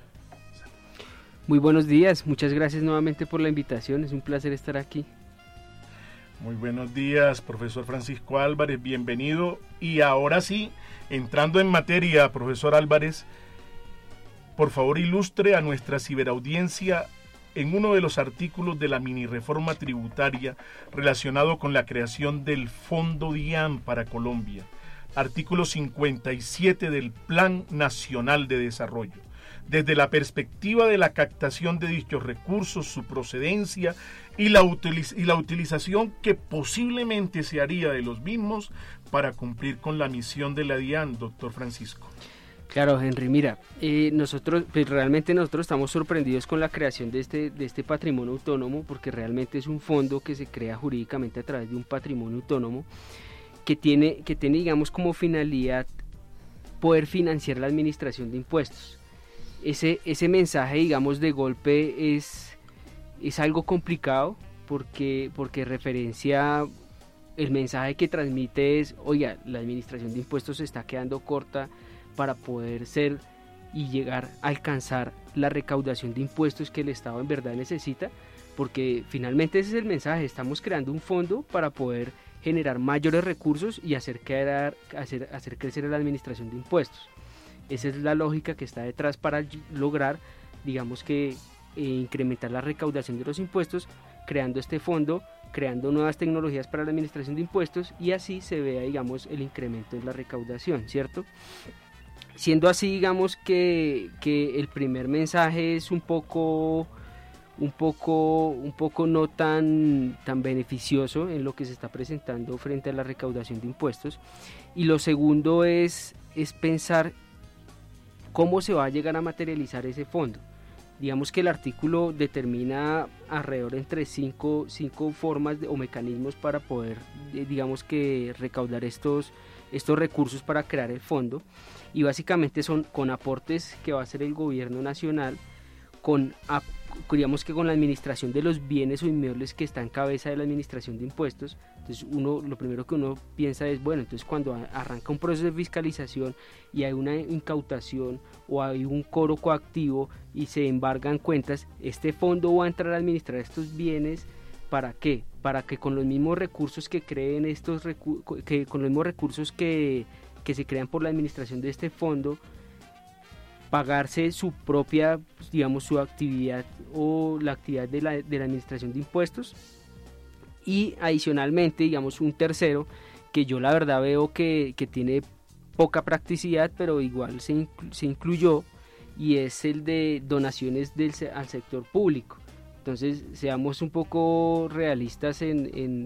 Muy buenos días, muchas gracias nuevamente por la invitación, es un placer estar aquí. Muy buenos días, profesor Francisco Álvarez, bienvenido. Y ahora sí, entrando en materia, profesor Álvarez, por favor ilustre a nuestra ciberaudiencia en uno de los artículos de la mini reforma tributaria relacionado con la creación del Fondo DIAN para Colombia, artículo 57 del Plan Nacional de Desarrollo, desde la perspectiva de la captación de dichos recursos, su procedencia y la utilización que posiblemente se haría de los mismos para cumplir con la misión de la DIAN, doctor Francisco. Claro, Henry, mira, realmente nosotros estamos sorprendidos con la creación de este patrimonio autónomo, porque realmente es un fondo que se crea jurídicamente a través de un patrimonio autónomo que tiene digamos, como finalidad poder financiar la administración de impuestos. Ese mensaje, digamos, de golpe es algo complicado porque referencia, el mensaje que transmite es, oiga, la administración de impuestos se está quedando corta para poder ser y llegar a alcanzar la recaudación de impuestos que el Estado en verdad necesita, porque finalmente ese es el mensaje, estamos creando un fondo para poder generar mayores recursos y hacer crecer la administración de impuestos. Esa es la lógica que está detrás para lograr, digamos que, incrementar la recaudación de los impuestos, creando este fondo, creando nuevas tecnologías para la administración de impuestos, y así se vea, digamos, el incremento en la recaudación, ¿cierto? Siendo así, digamos que el primer mensaje es un poco no tan beneficioso en lo que se está presentando frente a la recaudación de impuestos, y lo segundo es pensar cómo se va a llegar a materializar ese fondo. Digamos que el artículo determina alrededor entre cinco formas o mecanismos para poder, digamos que recaudar estos recursos para crear el fondo, y básicamente son con aportes que va a hacer el gobierno nacional, digamos que con la administración de los bienes o inmuebles que está en cabeza de la administración de impuestos. Entonces lo primero que uno piensa es, bueno, entonces cuando arranca un proceso de fiscalización y hay una incautación o hay un cobro coactivo y se embargan cuentas, este fondo va a entrar a administrar estos bienes. ¿Para qué? Para que con los mismos recursos que creen con los mismos recursos que se crean por la administración de este fondo, pagarse su propia, digamos, su actividad o la actividad de la administración de impuestos. Y adicionalmente, digamos, un tercero que yo la verdad veo que tiene poca practicidad, pero igual se incluyó, y es el de donaciones al sector público. Entonces seamos un poco realistas en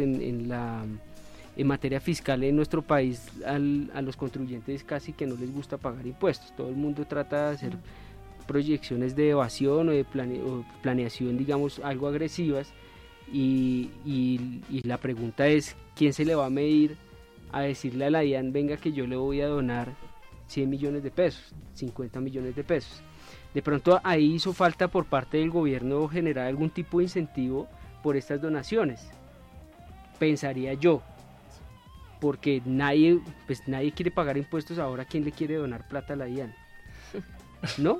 materia fiscal en nuestro país. A los contribuyentes casi que no les gusta pagar impuestos. Todo el mundo trata de hacer proyecciones de evasión o de planeación, digamos, algo agresivas, y la pregunta es, ¿quién se le va a medir a decirle a la DIAN, venga, que yo le voy a donar 100 millones de pesos, 50 millones de pesos? De pronto ahí hizo falta por parte del gobierno generar algún tipo de incentivo por estas donaciones, pensaría yo, porque nadie quiere pagar impuestos ahora. ¿Quién le quiere donar plata a la DIAN? ¿No?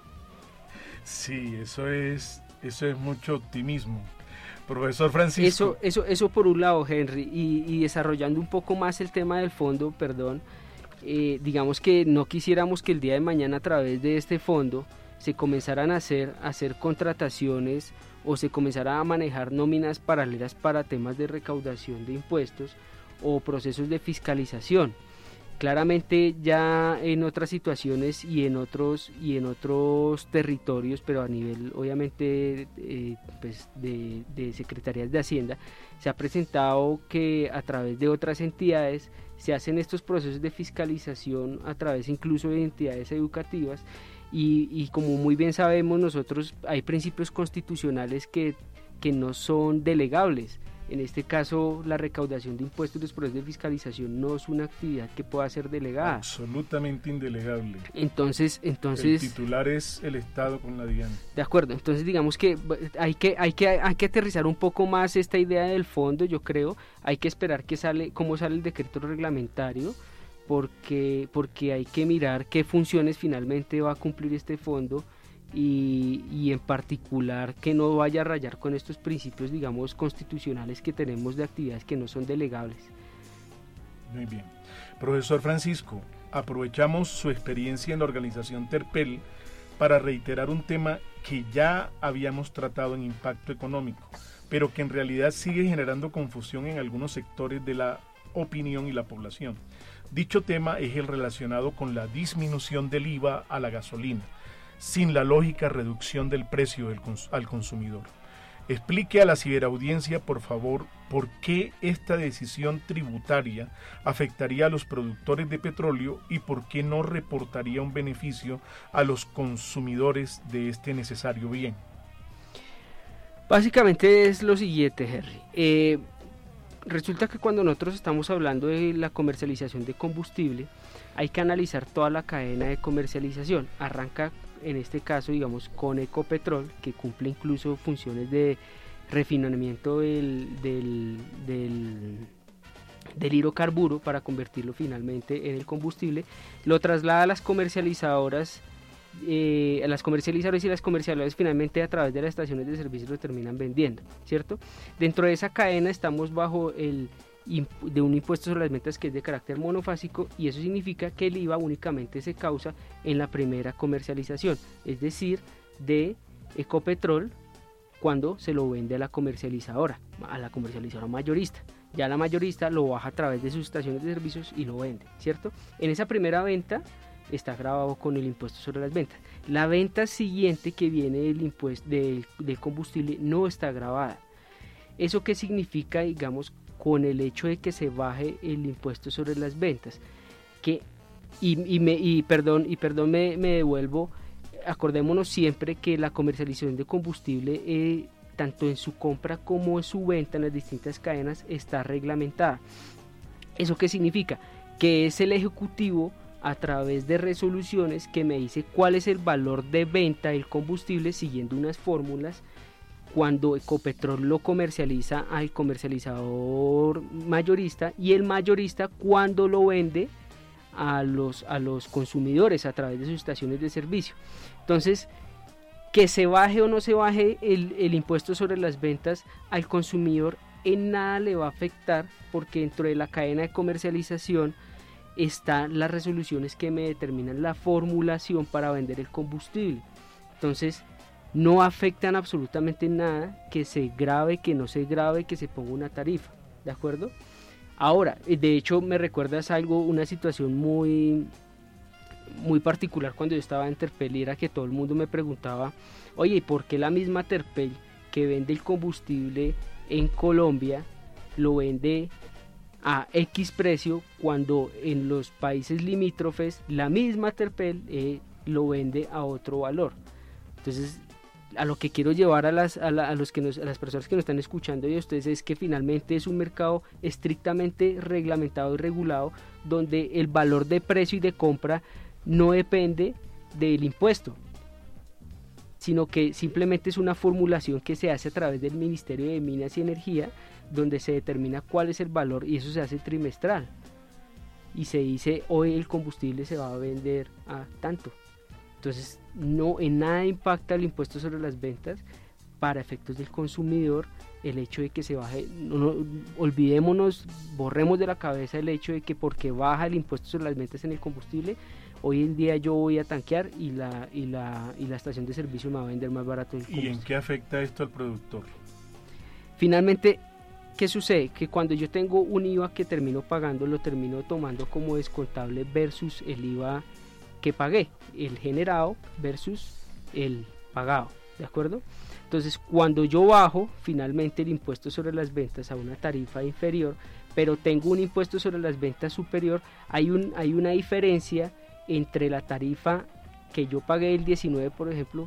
Sí, eso es mucho optimismo. Profesor Francisco. Eso por un lado, Henry, y desarrollando un poco más el tema del fondo, digamos que no quisiéramos que el día de mañana a través de este fondo se comenzaran a hacer contrataciones o se comenzara a manejar nóminas paralelas para temas de recaudación de impuestos o procesos de fiscalización. Claramente ya en otras situaciones y en otros territorios, pero a nivel obviamente de secretarías de Hacienda, se ha presentado que a través de otras entidades se hacen estos procesos de fiscalización a través incluso de entidades educativas, y como muy bien sabemos nosotros, hay principios constitucionales que no son delegables. En este caso, la recaudación de impuestos y los procesos de fiscalización no es una actividad que pueda ser delegada. Absolutamente indelegable. Entonces el titular es el Estado con la DIAN. De acuerdo, entonces digamos que hay que aterrizar un poco más esta idea del fondo, yo creo. Hay que esperar cómo sale el decreto reglamentario, porque hay que mirar qué funciones finalmente va a cumplir este fondo. Y en particular que no vaya a rayar con estos principios, digamos, constitucionales que tenemos de actividades que no son delegables. Muy bien. Profesor Francisco, aprovechamos su experiencia en la organización Terpel para reiterar un tema que ya habíamos tratado en Impacto Económico, pero que en realidad sigue generando confusión en algunos sectores de la opinión y la población. Dicho tema es el relacionado con la disminución del IVA a la gasolina, sin la lógica reducción del precio al consumidor. Explique a la ciberaudiencia, por favor, por qué esta decisión tributaria afectaría a los productores de petróleo y por qué no reportaría un beneficio a los consumidores de este necesario bien. Básicamente es lo siguiente, Henry. Resulta que cuando nosotros estamos hablando de la comercialización de combustible, hay que analizar toda la cadena de comercialización. Arranca en este caso, digamos, con Ecopetrol, que cumple incluso funciones de refinamiento del hidrocarburo para convertirlo finalmente en el combustible, lo traslada a las comercializadoras, y las comercializadoras finalmente a través de las estaciones de servicio lo terminan vendiendo, ¿cierto? Dentro de esa cadena estamos bajo de un impuesto sobre las ventas que es de carácter monofásico, y eso significa que el IVA únicamente se causa en la primera comercialización, es decir, de Ecopetrol cuando se lo vende a la comercializadora mayorista. Ya la mayorista lo baja a través de sus estaciones de servicios y lo vende, ¿cierto? En esa primera venta está grabado con el impuesto sobre las ventas. La venta siguiente que viene del impuesto del combustible no está grabada. ¿Eso qué significa, digamos, con el hecho de que se baje el impuesto sobre las ventas? Que me devuelvo acordémonos siempre que la comercialización de combustible, tanto en su compra como en su venta en las distintas cadenas, está reglamentada. ¿Eso qué significa? Que es el ejecutivo, a través de resoluciones, que me dice cuál es el valor de venta del combustible siguiendo unas fórmulas. Cuando Ecopetrol lo comercializa al comercializador mayorista, y el mayorista cuando lo vende a los consumidores a través de sus estaciones de servicio. Entonces, que se baje o no se baje el impuesto sobre las ventas al consumidor en nada le va a afectar, porque dentro de la cadena de comercialización están las resoluciones que me determinan la formulación para vender el combustible. Entonces, no afectan absolutamente nada que se grave, que no se grave, que se ponga una tarifa, ¿de acuerdo? Ahora, de hecho me recuerdas una situación muy particular cuando yo estaba en Terpel, y era que todo el mundo me preguntaba, oye, ¿por qué la misma Terpel que vende el combustible en Colombia lo vende a X precio cuando en los países limítrofes la misma Terpel lo vende a otro valor? Entonces, a lo que quiero llevar a las personas que nos están escuchando y a ustedes es que finalmente es un mercado estrictamente reglamentado y regulado, donde el valor de precio y de compra no depende del impuesto, sino que simplemente es una formulación que se hace a través del Ministerio de Minas y Energía, donde se determina cuál es el valor, y eso se hace trimestral, y se dice hoy el combustible se va a vender a tanto. Entonces, no en nada impacta el impuesto sobre las ventas para efectos del consumidor el hecho de que se baje. No, olvidémonos, borremos de la cabeza el hecho de que porque baja el impuesto sobre las ventas en el combustible, hoy en día yo voy a tanquear y la estación de servicio me va a vender más barato el combustible. ¿Y en qué afecta esto al productor? Finalmente, ¿qué sucede? Que cuando yo tengo un IVA que termino pagando, lo termino tomando como descontable versus el IVA que pagué, el generado versus el pagado, ¿de acuerdo? Entonces, cuando yo bajo finalmente el impuesto sobre las ventas a una tarifa inferior, pero tengo un impuesto sobre las ventas superior, hay una diferencia entre la tarifa que yo pagué el 19%, por ejemplo,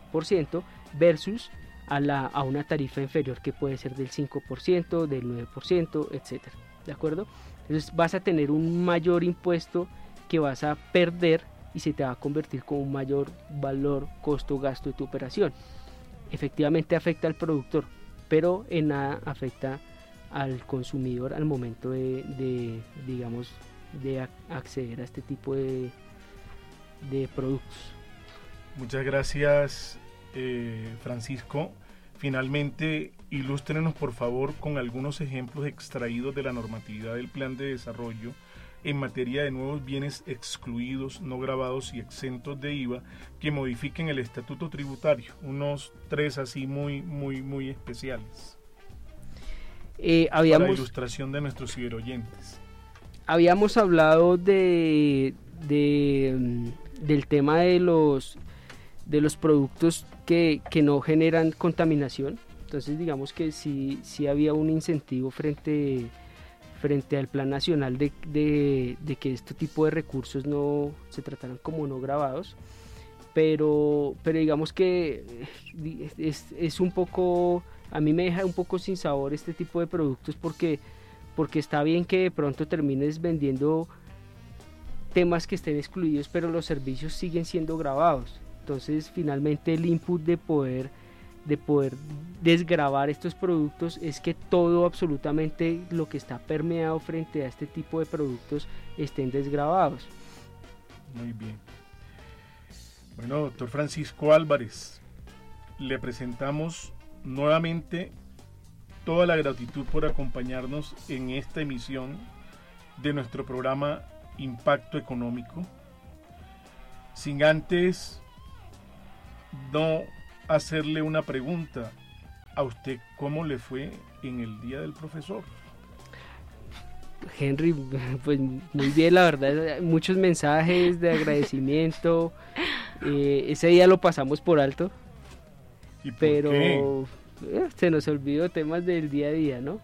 versus a una tarifa inferior que puede ser del 5%, del 9%, etcétera, ¿de acuerdo? Entonces vas a tener un mayor impuesto que vas a perder y se te va a convertir con un mayor valor, costo, gasto de tu operación. Efectivamente afecta al productor, pero en nada afecta al consumidor al momento de acceder a este tipo de productos. Muchas gracias, Francisco. Finalmente, ilústrenos por favor con algunos ejemplos extraídos de la normatividad del Plan de Desarrollo en materia de nuevos bienes excluidos, no gravados y exentos de IVA que modifiquen el estatuto tributario, unos 3 así muy especiales, para ilustración de nuestros ciberoyentes. Habíamos hablado del tema de los productos que no generan contaminación. Entonces digamos que sí había un incentivo frente al plan nacional de que este tipo de recursos no se trataran como no gravados, pero digamos que es un poco, a mí me deja un poco sin sabor este tipo de productos, porque está bien que de pronto termines vendiendo temas que estén excluidos, pero los servicios siguen siendo gravados. Entonces finalmente el input de poder desgravar estos productos es que todo, absolutamente lo que está permeado frente a este tipo de productos estén desgravados. Muy bien. Bueno, doctor Francisco Álvarez, le presentamos nuevamente toda la gratitud por acompañarnos en esta emisión de nuestro programa Impacto Económico. Sin antes no hacerle una pregunta a usted, ¿cómo le fue en el Día del Profesor? Henry, pues muy bien, la verdad, muchos mensajes de agradecimiento. Ese día lo pasamos por alto, ¿Y por pero qué? Se nos olvidó temas del día a día, ¿no?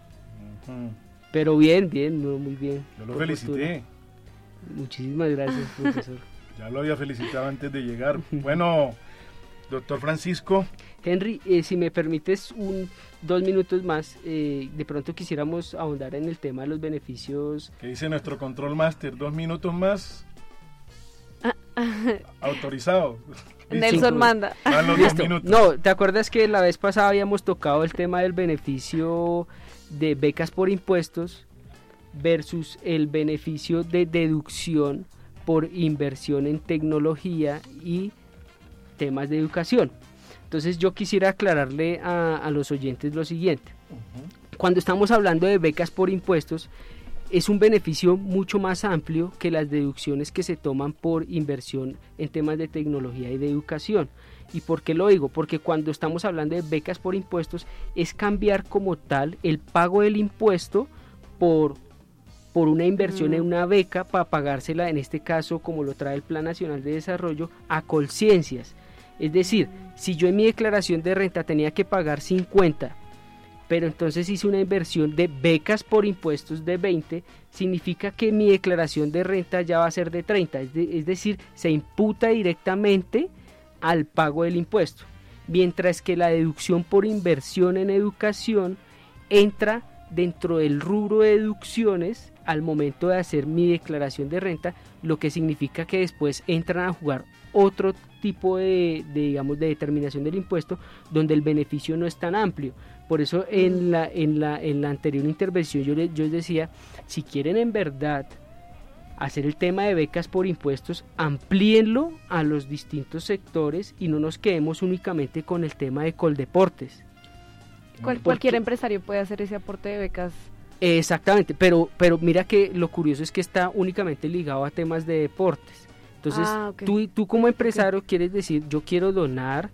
Pero bien, muy bien. Yo lo felicité. Muchísimas gracias, profesor. Ya lo había felicitado antes de llegar. Bueno, doctor Francisco. Henry, si me permites 2 minutos más, de pronto quisiéramos ahondar en el tema de los beneficios. ¿Qué dice nuestro control master? 2 minutos más. Autorizado. Nelson manda. Los 2 minutos. No, ¿te acuerdas que la vez pasada habíamos tocado el tema del beneficio de becas por impuestos versus el beneficio de deducción por inversión en tecnología y temas de educación? Entonces yo quisiera aclararle a los oyentes lo siguiente. Cuando estamos hablando de becas por impuestos, es un beneficio mucho más amplio que las deducciones que se toman por inversión en temas de tecnología y de educación. ¿Y por qué lo digo? Porque cuando estamos hablando de becas por impuestos es cambiar como tal el pago del impuesto por una inversión en una beca para pagársela, en este caso, como lo trae el Plan Nacional de Desarrollo, a Colciencias. Es decir, si yo en mi declaración de renta tenía que pagar 50, pero entonces hice una inversión de becas por impuestos de 20, significa que mi declaración de renta ya va a ser de 30, es decir, se imputa directamente al pago del impuesto, mientras que la deducción por inversión en educación entra dentro del rubro de deducciones al momento de hacer mi declaración de renta, lo que significa que después entran a jugar otro tipo de determinación del impuesto donde el beneficio no es tan amplio. Por eso en la anterior intervención yo les decía, si quieren en verdad hacer el tema de becas por impuestos, amplíenlo a los distintos sectores y no nos quedemos únicamente con el tema de Coldeportes. Cualquier empresario puede hacer ese aporte de becas. Exactamente, pero mira que lo curioso es que está únicamente ligado a temas de deportes. Entonces, okay. tú como empresario quieres decir, yo quiero donar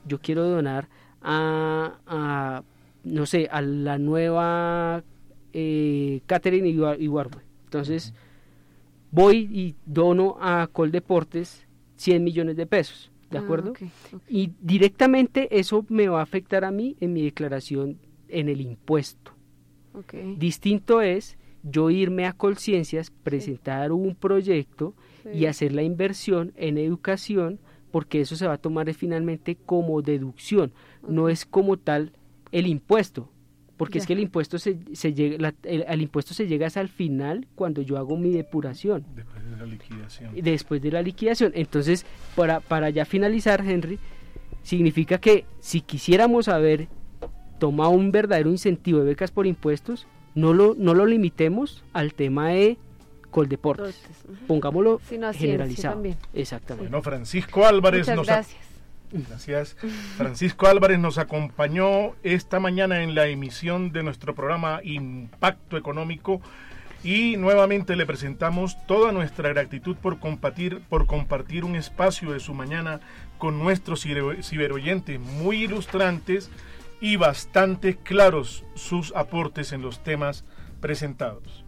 a no sé, a la nueva Catherine Ibargüen. Entonces, voy y dono a Coldeportes 100 millones de pesos, ¿de acuerdo? Okay. Y directamente eso me va a afectar a mí en mi declaración en el impuesto. Okay. Distinto es yo irme a Colciencias, presentar un proyecto y hacer la inversión en educación, porque eso se va a tomar finalmente como deducción, no es como tal el impuesto, porque es que el impuesto al impuesto se llega hasta el final cuando yo hago mi depuración. Después de la liquidación. Entonces, para ya finalizar, Henry, significa que si quisiéramos haber tomado un verdadero incentivo de becas por impuestos, no lo limitemos al tema de Coldeportes, pongámoslo generalizado. Exactamente. Bueno, Francisco Álvarez Gracias. Francisco Álvarez nos acompañó esta mañana en la emisión de nuestro programa Impacto Económico y nuevamente le presentamos toda nuestra gratitud por compartir un espacio de su mañana con nuestros ciberoyentes muy ilustrantes y bastante claros sus aportes en los temas presentados.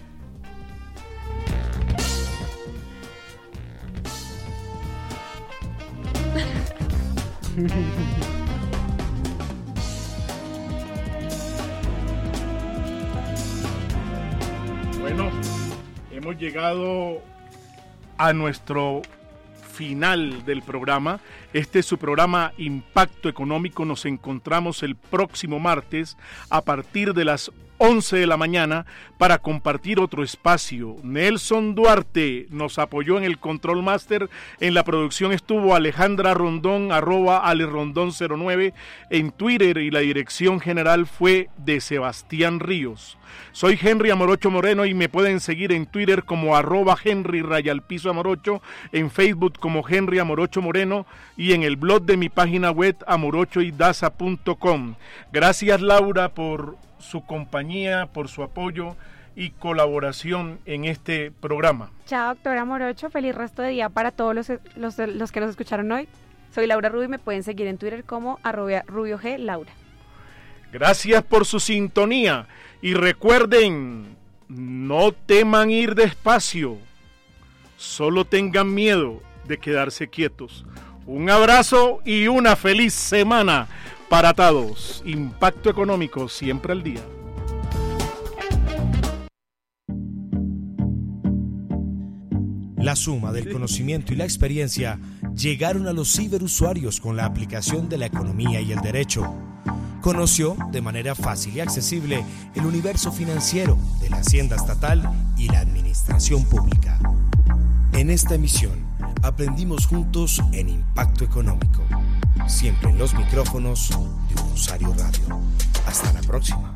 Bueno, hemos llegado a nuestro final del programa. Este es su programa Impacto Económico. Nos encontramos el próximo martes a partir de las 11 de la mañana para compartir otro espacio. Nelson Duarte nos apoyó en el Control Master. En la producción estuvo Alejandra Rondón, @alerondón09 en Twitter, y la dirección general fue de Sebastián Ríos. Soy Henry Amorocho Moreno y me pueden seguir en Twitter como @Henry_Amorocho, en Facebook como Henry Amorocho Moreno y en el blog de mi página web amorochoidaza.com. Gracias, Laura, por su compañía, por su apoyo y colaboración en este programa. Chao, doctora Morocho, feliz resto de día para todos los que nos escucharon hoy. Soy Laura Rubio y me pueden seguir en Twitter como @RubioGLaura. Gracias por su sintonía y recuerden, no teman ir despacio, solo tengan miedo de quedarse quietos. Un abrazo y una feliz semana para todos. Impacto Económico, siempre al día. La La suma del conocimiento y la experiencia llegaron a los ciberusuarios con la aplicación de la economía y el derecho. Conoció de manera fácil y accesible el universo financiero de la hacienda estatal y la administración pública. En esta emisión aprendimos juntos en Impacto Económico, siempre en los micrófonos de Un Rosario Radio. Hasta la próxima.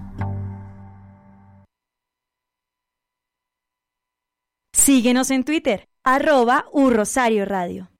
Síguenos en Twitter, @URosarioRadio.